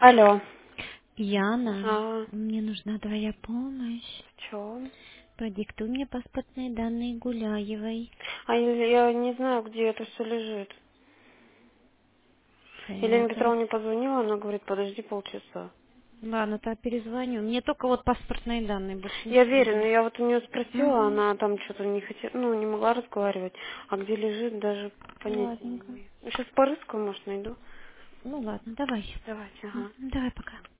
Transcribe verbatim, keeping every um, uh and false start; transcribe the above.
Алло. Яна, А, мне нужна твоя помощь. в чем? Продиктуй мне паспортные данные Гуляевой. А я, я не знаю, где это все лежит. Елена Фото. Петровна позвонила, она говорит, подожди полчаса. Ладно, тогда перезвоню. Мне только вот паспортные данные, больше Я ничего верю, но нет. я вот у нее спросила, Угу. она там что-то не хотела, ну, не могла разговаривать. А где лежит, даже понятия не Ладненько. имею. Ну, сейчас порыскаю, может, найду. Ну ладно, давай. Давайте, ага. Мгм, давай пока.